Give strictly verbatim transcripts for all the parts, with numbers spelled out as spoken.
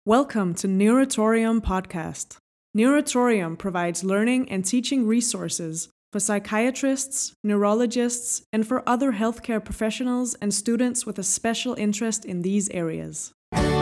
Welcome to Neuratorium Podcast. Neuratorium provides learning and teaching resources for psychiatrists, neurologists, and for other healthcare professionals and students with a special interest in these areas.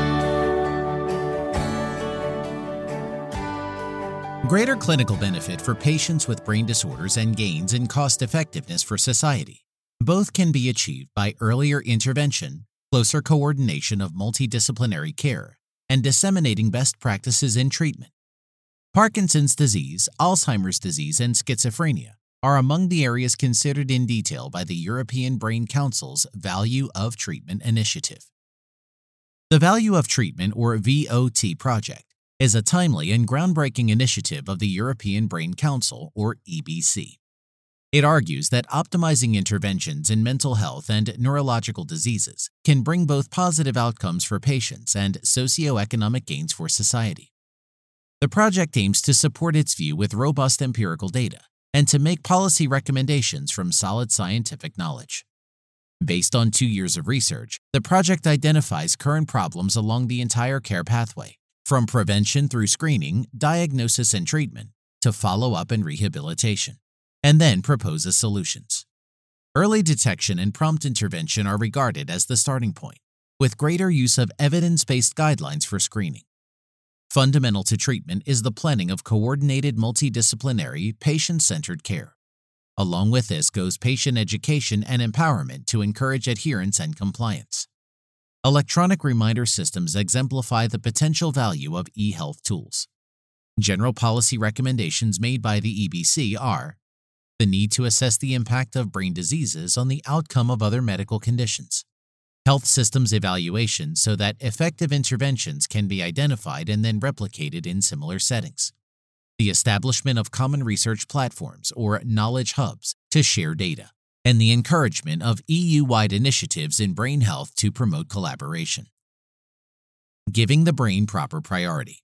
Greater clinical benefit for patients with brain disorders and gains in cost effectiveness for society. Both can be achieved by earlier intervention, closer coordination of multidisciplinary care, and disseminating best practices in treatment. Parkinson's disease, Alzheimer's disease, and schizophrenia are among the areas considered in detail by the European Brain Council's Value of Treatment initiative. The Value of Treatment, or V O T project, is a timely and groundbreaking initiative of the European Brain Council, or E B C. It argues that optimizing interventions in mental health and neurological diseases can bring both positive outcomes for patients and socioeconomic gains for society. The project aims to support its view with robust empirical data and to make policy recommendations from solid scientific knowledge. Based on two years of research, the project identifies current problems along the entire care pathway, from prevention through screening, diagnosis and treatment, to follow-up and rehabilitation, and then proposes solutions. Early detection and prompt intervention are regarded as the starting point, with greater use of evidence-based guidelines for screening. Fundamental to treatment is the planning of coordinated multidisciplinary, patient-centered care. Along with this goes patient education and empowerment to encourage adherence and compliance. Electronic reminder systems exemplify the potential value of e-health tools. General policy recommendations made by the E B C are the need to assess the impact of brain diseases on the outcome of other medical conditions, health systems evaluation so that effective interventions can be identified and then replicated in similar settings, the establishment of common research platforms or knowledge hubs to share data, and the encouragement of E U-wide initiatives in brain health to promote collaboration. Giving the brain proper priority.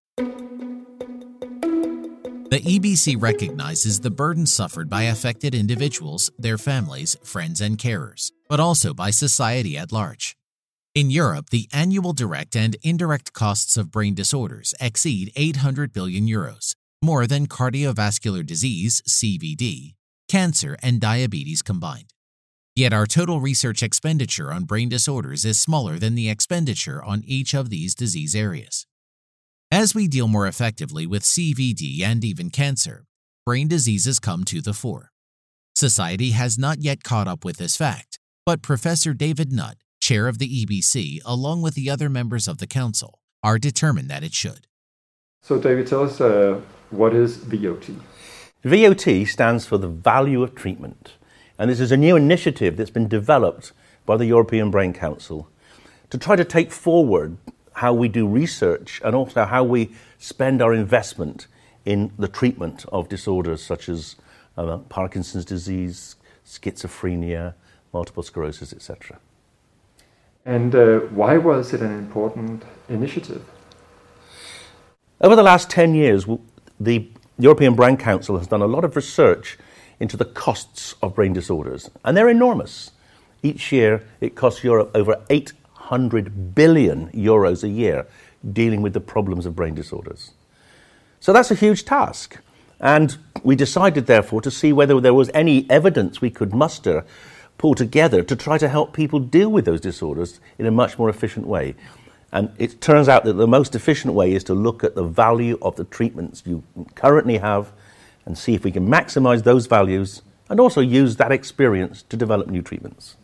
The E B C recognizes the burden suffered by affected individuals, their families, friends, and carers, but also by society at large. In Europe, the annual direct and indirect costs of brain disorders exceed eight hundred billion euros, more than cardiovascular disease, C V D, cancer, and diabetes combined. Yet our total research expenditure on brain disorders is smaller than the expenditure on each of these disease areas. As we deal more effectively with C V D and even cancer, brain diseases come to the fore. Society has not yet caught up with this fact, but Professor David Nutt, chair of the E B C, along with the other members of the council, are determined that it should. So David, tell us, uh, what is V O T? V O T stands for the Value of Treatment, and this is a new initiative that's been developed by the European Brain Council to try to take forward how we do research and also how we spend our investment in the treatment of disorders such as uh, Parkinson's disease, schizophrenia, multiple sclerosis, et cetera. And uh, why was it an important initiative? Over the last ten years, the European Brain Council has done a lot of research into the costs of brain disorders, and they're enormous. Each year, it costs Europe over eight hundred billion euros a year dealing with the problems of brain disorders. So that's a huge task. And we decided, therefore, to see whether there was any evidence we could muster, pull together to try to help people deal with those disorders in a much more efficient way. And it turns out that the most efficient way is to look at the value of the treatments you currently have and see if we can maximize those values and also use that experience to develop new treatments.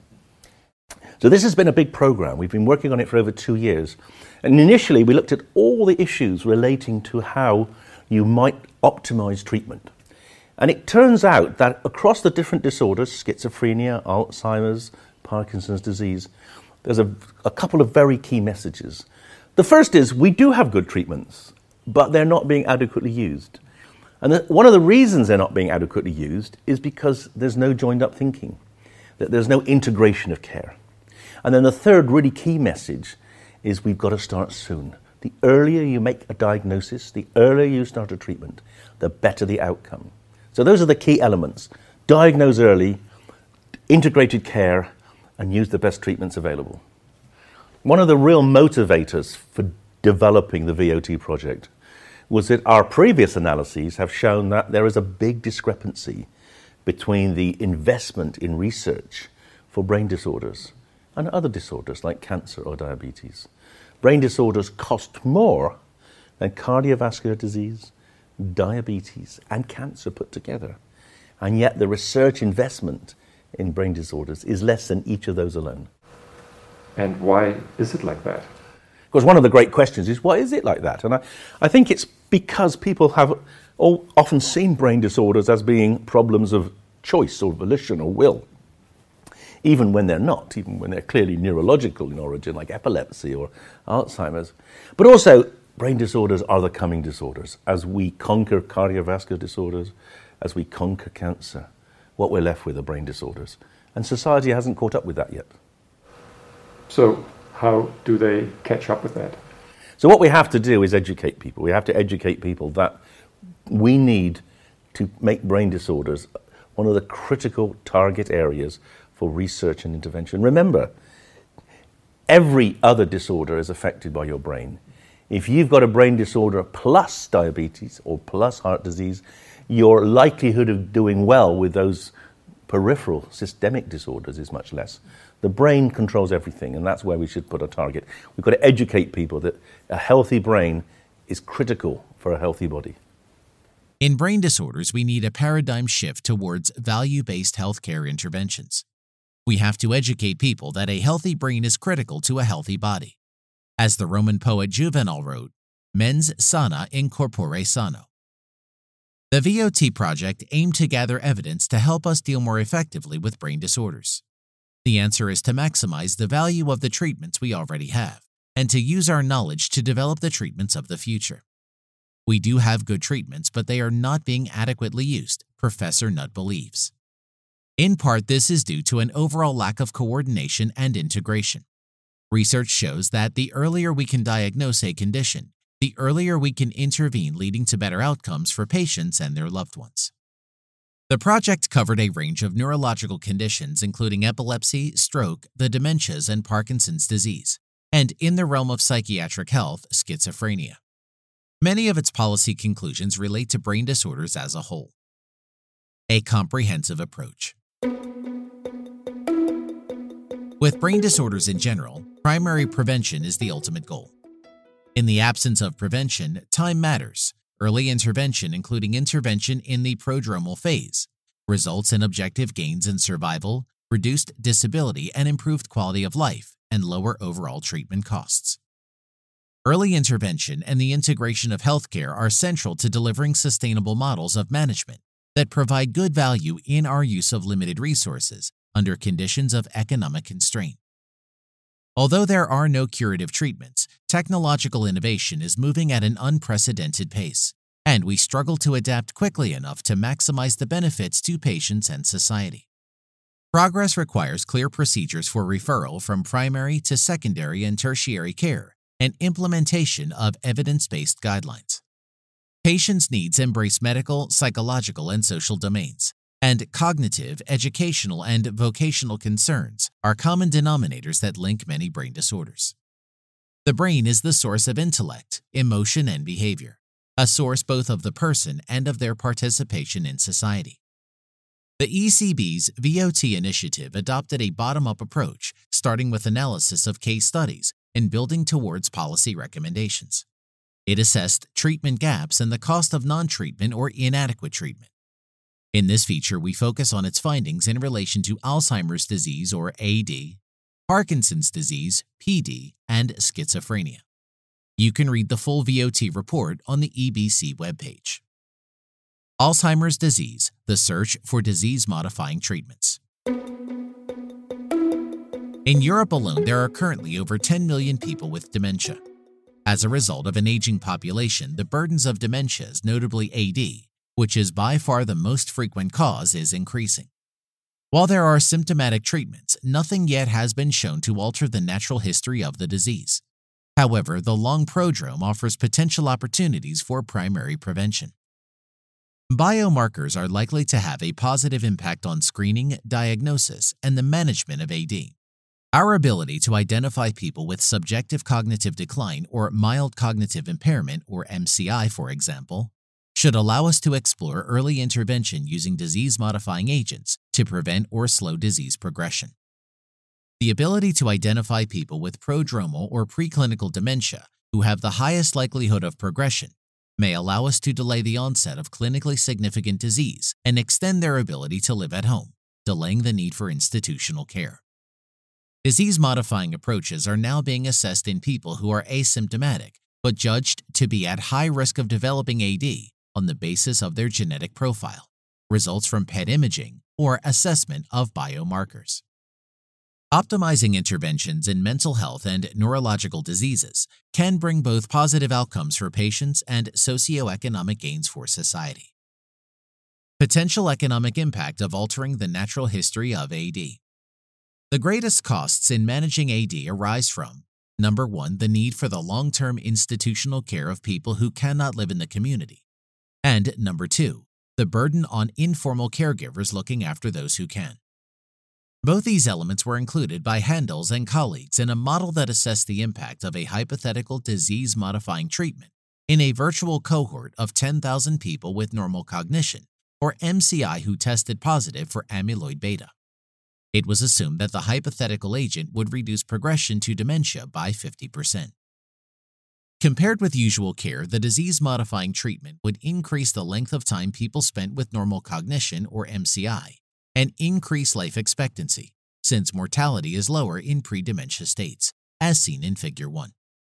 So this has been a big program. We've been working on it for over two years. And initially, we looked at all the issues relating to how you might optimize treatment. And it turns out that across the different disorders, schizophrenia, Alzheimer's, Parkinson's disease, there's a, a couple of very key messages. The first is we do have good treatments, but they're not being adequately used. And the, one of the reasons they're not being adequately used is because there's no joined-up thinking, that there's no integration of care. And then the third really key message is we've got to start soon. The earlier you make a diagnosis, the earlier you start a treatment, the better the outcome. So those are the key elements. Diagnose early, integrated care, and use the best treatments available. One of the real motivators for developing the V O T project was that our previous analyses have shown that there is a big discrepancy between the investment in research for brain disorders and other disorders like cancer or diabetes. Brain disorders cost more than cardiovascular disease, diabetes, and cancer put together. And yet the research investment in brain disorders is less than each of those alone. And why is it like that? Because one of the great questions is, why is it like that? And I, I think it's because people have all, often seen brain disorders as being problems of choice or volition or will, even when they're not, even when they're clearly neurological in origin, like epilepsy or Alzheimer's. But also, brain disorders are the coming disorders. As we conquer cardiovascular disorders, as we conquer cancer, what we're left with are brain disorders. And society hasn't caught up with that yet. So how do they catch up with that? So what we have to do is educate people. We have to educate people that we need to make brain disorders one of the critical target areas for research and intervention. Remember, every other disorder is affected by your brain. If you've got a brain disorder plus diabetes or plus heart disease, your likelihood of doing well with those peripheral systemic disorders is much less. The brain controls everything, and that's where we should put our target. We've got to educate people that a healthy brain is critical for a healthy body. In brain disorders, we need a paradigm shift towards value-based healthcare interventions. We have to educate people that a healthy brain is critical to a healthy body. As the Roman poet Juvenal wrote, mens sana in corpore sano. The V O T project aimed to gather evidence to help us deal more effectively with brain disorders. The answer is to maximize the value of the treatments we already have, and to use our knowledge to develop the treatments of the future. We do have good treatments, but they are not being adequately used, Professor Nutt believes. In part, this is due to an overall lack of coordination and integration. Research shows that the earlier we can diagnose a condition, the earlier we can intervene, leading to better outcomes for patients and their loved ones. The project covered a range of neurological conditions including epilepsy, stroke, the dementias, and Parkinson's disease, and in the realm of psychiatric health, schizophrenia. Many of its policy conclusions relate to brain disorders as a whole. A comprehensive approach. With brain disorders in general, primary prevention is the ultimate goal. In the absence of prevention, time matters. Early intervention, including intervention in the prodromal phase, results in objective gains in survival, reduced disability, and improved quality of life, and lower overall treatment costs. Early intervention and the integration of healthcare are central to delivering sustainable models of management that provide good value in our use of limited resources under conditions of economic constraint. Although there are no curative treatments, technological innovation is moving at an unprecedented pace, and we struggle to adapt quickly enough to maximize the benefits to patients and society. Progress requires clear procedures for referral from primary to secondary and tertiary care and implementation of evidence-based guidelines. Patients' needs embrace medical, psychological, and social domains, and cognitive, educational, and vocational concerns are common denominators that link many brain disorders. The brain is the source of intellect, emotion, and behavior, a source both of the person and of their participation in society. The E C B's V O T initiative adopted a bottom-up approach, starting with analysis of case studies and building towards policy recommendations. It assessed treatment gaps and the cost of non-treatment or inadequate treatment. In this feature, we focus on its findings in relation to Alzheimer's disease, or A D, Parkinson's disease, P D, and schizophrenia. You can read the full V O T report on the E B C webpage. Alzheimer's disease, the search for disease-modifying treatments. In Europe alone, there are currently over ten million people with dementia. As a result of an aging population, the burdens of dementias, notably A D, which is by far the most frequent cause, is increasing. While there are symptomatic treatments, nothing yet has been shown to alter the natural history of the disease. However, the long prodrome offers potential opportunities for primary prevention. Biomarkers are likely to have a positive impact on screening, diagnosis, and the management of A D. Our ability to identify people with subjective cognitive decline or mild cognitive impairment, or M C I, for example, should allow us to explore early intervention using disease-modifying agents to prevent or slow disease progression. The ability to identify people with prodromal or preclinical dementia who have the highest likelihood of progression may allow us to delay the onset of clinically significant disease and extend their ability to live at home, delaying the need for institutional care. Disease-modifying approaches are now being assessed in people who are asymptomatic but judged to be at high risk of developing A D on the basis of their genetic profile, results from P E T imaging, or assessment of biomarkers. Optimizing interventions in mental health and neurological diseases can bring both positive outcomes for patients and socioeconomic gains for society. Potential economic impact of altering the natural history of A D. The greatest costs in managing A D arise from, number one, the need for the long-term institutional care of people who cannot live in the community, and number two, the burden on informal caregivers looking after those who can. Both these elements were included by Handels and colleagues in a model that assessed the impact of a hypothetical disease-modifying treatment in a virtual cohort of ten thousand people with normal cognition, or M C I, who tested positive for amyloid beta. It was assumed that the hypothetical agent would reduce progression to dementia by fifty percent. Compared with usual care, the disease-modifying treatment would increase the length of time people spent with normal cognition, or M C I, and increase life expectancy, since mortality is lower in pre-dementia states, as seen in Figure one.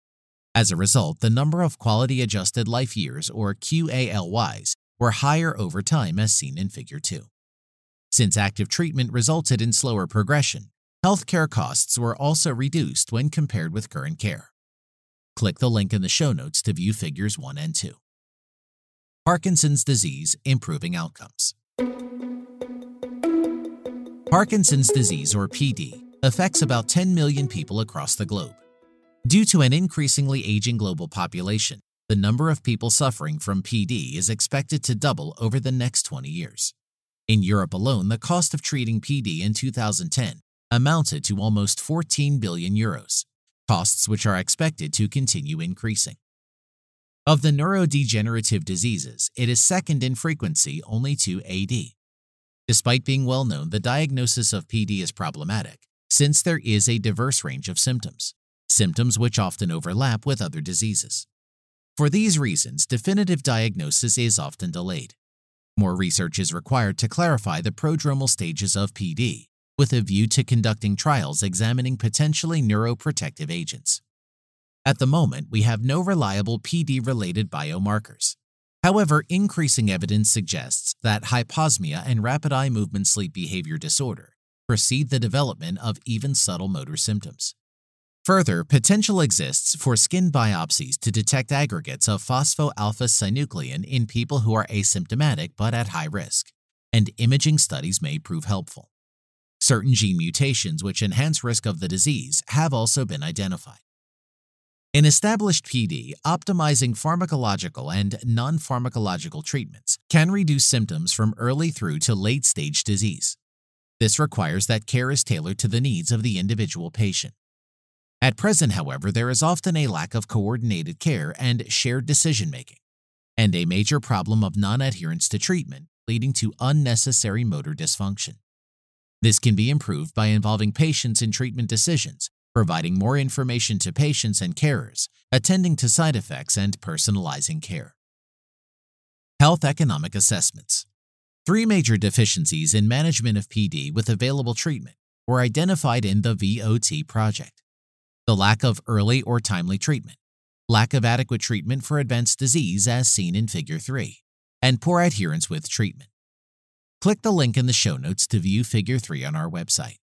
As a result, the number of quality-adjusted life years, or Q A L Ys, were higher over time, as seen in Figure two. Since active treatment resulted in slower progression, healthcare costs were also reduced when compared with current care. Click the link in the show notes to view Figures one and two. Parkinson's disease, improving outcomes. Parkinson's disease, or P D, affects about ten million people across the globe. Due to an increasingly aging global population, the number of people suffering from P D is expected to double over the next twenty years. In Europe alone, the cost of treating P D in two thousand ten amounted to almost fourteen billion euros, costs which are expected to continue increasing. Of the neurodegenerative diseases, it is second in frequency only to A D. Despite being well known, the diagnosis of P D is problematic, since there is a diverse range of symptoms, symptoms which often overlap with other diseases. For these reasons, definitive diagnosis is often delayed. More research is required to clarify the prodromal stages of P D, with a view to conducting trials examining potentially neuroprotective agents. At the moment, we have no reliable P D-related biomarkers. However, increasing evidence suggests that hyposmia and rapid eye movement sleep behavior disorder precede the development of even subtle motor symptoms. Further, potential exists for skin biopsies to detect aggregates of phospho-alpha-synuclein in people who are asymptomatic but at high risk, and imaging studies may prove helpful. Certain gene mutations which enhance risk of the disease have also been identified. In established P D, optimizing pharmacological and non-pharmacological treatments can reduce symptoms from early through to late-stage disease. This requires that care is tailored to the needs of the individual patient. At present, however, there is often a lack of coordinated care and shared decision-making, and a major problem of non-adherence to treatment, leading to unnecessary motor dysfunction. This can be improved by involving patients in treatment decisions, providing more information to patients and carers, attending to side effects, and personalizing care. Health economic assessments. Three major deficiencies in management of P D with available treatment were identified in the V O T project. The lack of early or timely treatment, lack of adequate treatment for advanced disease as seen in Figure three, and poor adherence with treatment. Click the link in the show notes to view Figure three on our website.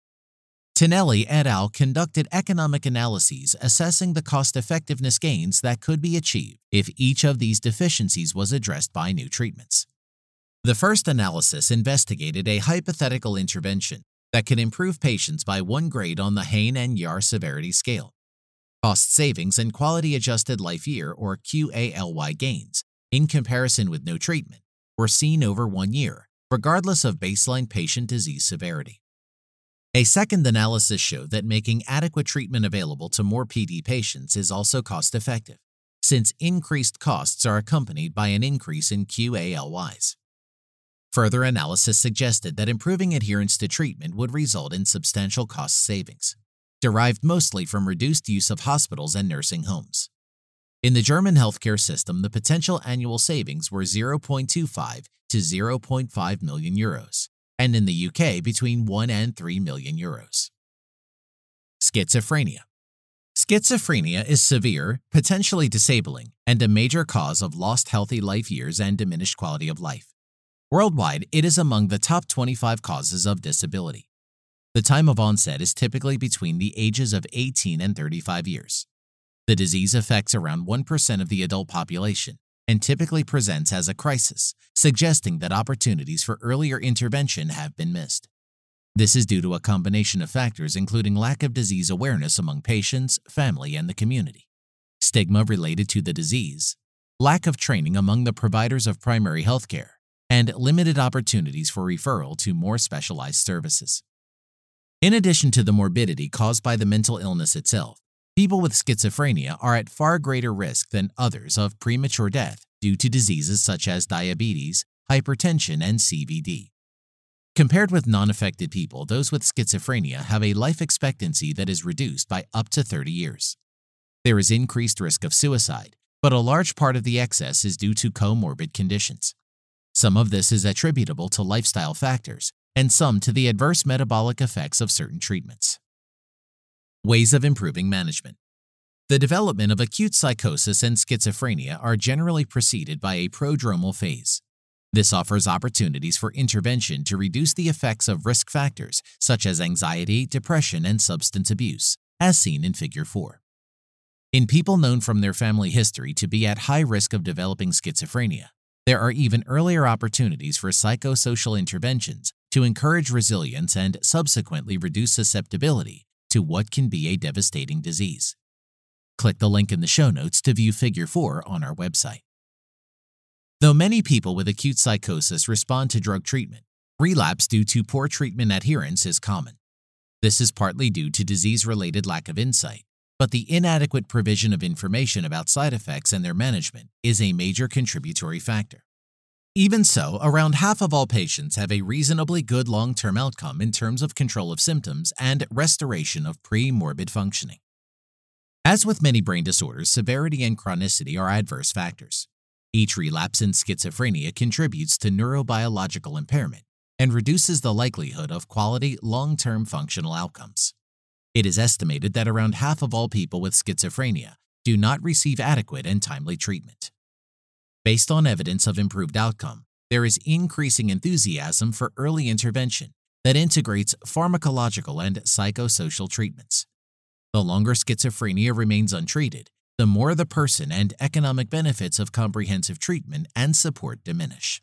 Tinelli et al. Conducted economic analyses assessing the cost-effectiveness gains that could be achieved if each of these deficiencies was addressed by new treatments. The first analysis investigated a hypothetical intervention that can improve patients by one grade on the Hain and Yahr severity scale. Cost savings and quality-adjusted life year, or Q A L Y, gains, in comparison with no treatment, were seen over one year, regardless of baseline patient disease severity. A second analysis showed that making adequate treatment available to more P D patients is also cost-effective, since increased costs are accompanied by an increase in Q A L Ys. Further analysis suggested that improving adherence to treatment would result in substantial cost savings, derived mostly from reduced use of hospitals and nursing homes. In the German healthcare system, the potential annual savings were zero point two five to zero point five million euros, and in the U K between one and three million euros. Schizophrenia. Schizophrenia is severe, potentially disabling, and a major cause of lost healthy life years and diminished quality of life. Worldwide, it is among the top twenty-five causes of disability. The time of onset is typically between the ages of eighteen and thirty-five years. The disease affects around one percent of the adult population and typically presents as a crisis, suggesting that opportunities for earlier intervention have been missed. This is due to a combination of factors including lack of disease awareness among patients, family, and the community, stigma related to the disease, lack of training among the providers of primary health care, and limited opportunities for referral to more specialized services. In addition to the morbidity caused by the mental illness itself, people with schizophrenia are at far greater risk than others of premature death due to diseases such as diabetes, hypertension, and C V D. Compared with non-affected people, those with schizophrenia have a life expectancy that is reduced by up to thirty years. There is increased risk of suicide, but a large part of the excess is due to comorbid conditions. Some of this is attributable to lifestyle factors, and some to the adverse metabolic effects of certain treatments. Ways of improving management. The development of acute psychosis and schizophrenia are generally preceded by a prodromal phase. This offers opportunities for intervention to reduce the effects of risk factors such as anxiety, depression, and substance abuse, as seen in Figure four. In people known from their family history to be at high risk of developing schizophrenia, there are even earlier opportunities for psychosocial interventions to encourage resilience and subsequently reduce susceptibility to what can be a devastating disease. Click the link in the show notes to view Figure four on our website. Though many people with acute psychosis respond to drug treatment, relapse due to poor treatment adherence is common. This is partly due to disease-related lack of insight, but the inadequate provision of information about side effects and their management is a major contributory factor. Even so, around half of all patients have a reasonably good long-term outcome in terms of control of symptoms and restoration of pre-morbid functioning. As with many brain disorders, severity and chronicity are adverse factors. Each relapse in schizophrenia contributes to neurobiological impairment and reduces the likelihood of quality long-term functional outcomes. It is estimated that around half of all people with schizophrenia do not receive adequate and timely treatment. Based on evidence of improved outcome, there is increasing enthusiasm for early intervention that integrates pharmacological and psychosocial treatments. The longer schizophrenia remains untreated, the more the person and economic benefits of comprehensive treatment and support diminish.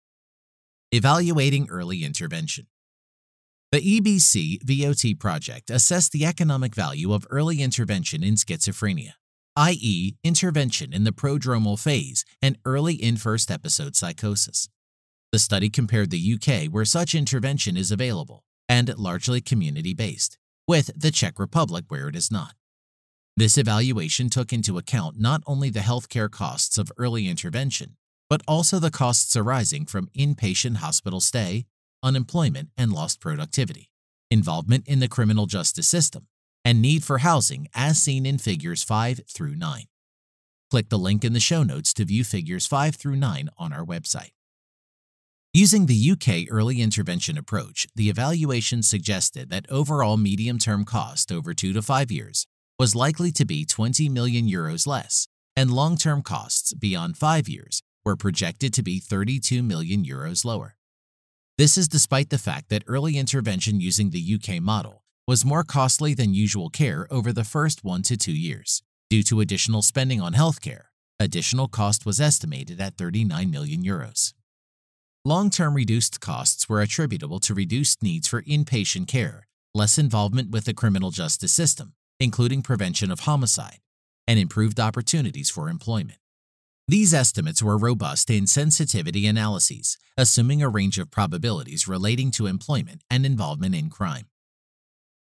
Evaluating early intervention. The E B C V O T project assessed the economic value of early intervention in schizophrenia, that is, intervention in the prodromal phase and early in-first episode psychosis. The study compared the U K, where such intervention is available, and largely community-based, with the Czech Republic, where it is not. This evaluation took into account not only the healthcare costs of early intervention, but also the costs arising from inpatient hospital stay, unemployment and lost productivity, involvement in the criminal justice system, and need for housing as seen in Figures five through nine. Click the link in the show notes to view Figures five through nine on our website. Using the U K early intervention approach, the evaluation suggested that overall medium-term cost over two to five years was likely to be twenty million euros less, and long-term costs beyond five years were projected to be thirty-two million euros lower. This is despite the fact that early intervention using the U K model was more costly than usual care over the first one to two years. Due to additional spending on healthcare, additional cost was estimated at thirty-nine million euros. Long-term reduced costs were attributable to reduced needs for inpatient care, less involvement with the criminal justice system, including prevention of homicide, and improved opportunities for employment. These estimates were robust in sensitivity analyses, assuming a range of probabilities relating to employment and involvement in crime.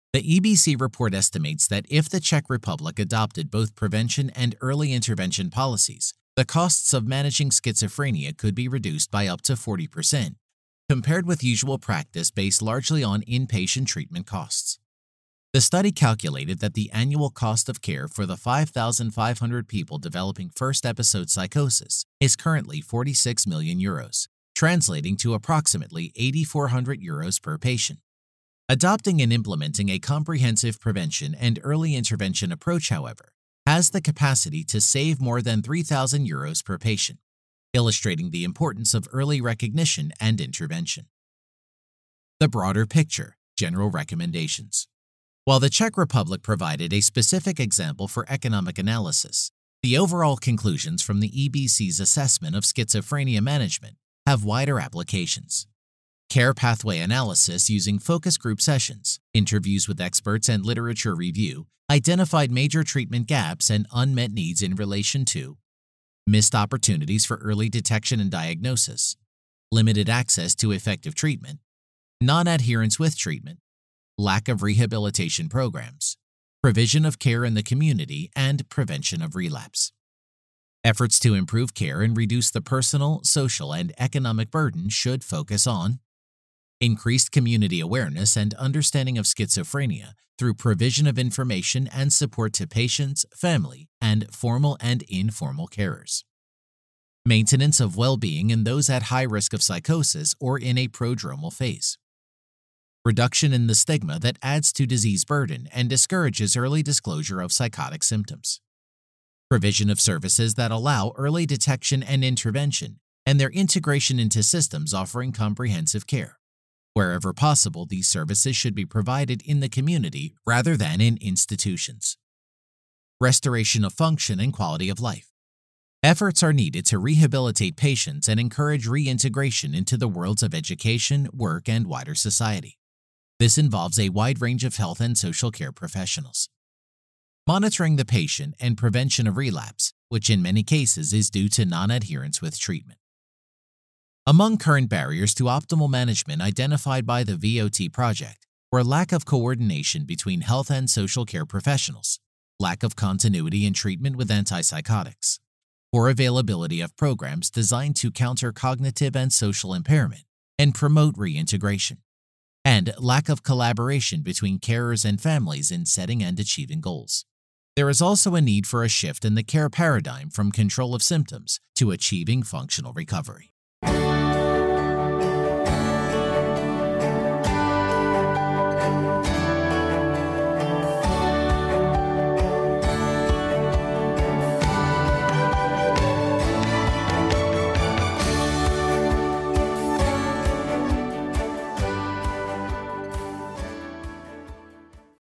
The E B C report estimates that if the Czech Republic adopted both prevention and early intervention policies, the costs of managing schizophrenia could be reduced by up to forty percent, compared with usual practice based largely on inpatient treatment costs. The study calculated that the annual cost of care for the five thousand five hundred people developing first episode psychosis is currently forty-six million euros, translating to approximately eight thousand four hundred euros per patient. Adopting and implementing a comprehensive prevention and early intervention approach, however, has the capacity to save more than three thousand euros per patient, illustrating the importance of early recognition and intervention. The broader picture, general recommendations. While the Czech Republic provided a specific example for economic analysis, the overall conclusions from the E B C's assessment of schizophrenia management have wider applications. Care pathway analysis using focus group sessions, interviews with experts, and literature review identified major treatment gaps and unmet needs in relation to missed opportunities for early detection and diagnosis, limited access to effective treatment, non-adherence with treatment, lack of rehabilitation programs, provision of care in the community, and prevention of relapse. Efforts to improve care and reduce the personal, social, and economic burden should focus on increased community awareness and understanding of schizophrenia through provision of information and support to patients, family, and formal and informal carers. Maintenance of well-being in those at high risk of psychosis or in a prodromal phase. Reduction in the stigma that adds to disease burden and discourages early disclosure of psychotic symptoms. Provision of services that allow early detection and intervention and their integration into systems offering comprehensive care. Wherever possible, these services should be provided in the community rather than in institutions. Restoration of function and quality of life. Efforts are needed to rehabilitate patients and encourage reintegration into the worlds of education, work, and wider society. This involves a wide range of health and social care professionals. Monitoring the patient and prevention of relapse, which in many cases is due to non-adherence with treatment. Among current barriers to optimal management identified by the V O T project were lack of coordination between health and social care professionals, lack of continuity in treatment with antipsychotics, poor availability of programs designed to counter cognitive and social impairment and promote reintegration, and lack of collaboration between carers and families in setting and achieving goals. There is also a need for a shift in the care paradigm from control of symptoms to achieving functional recovery.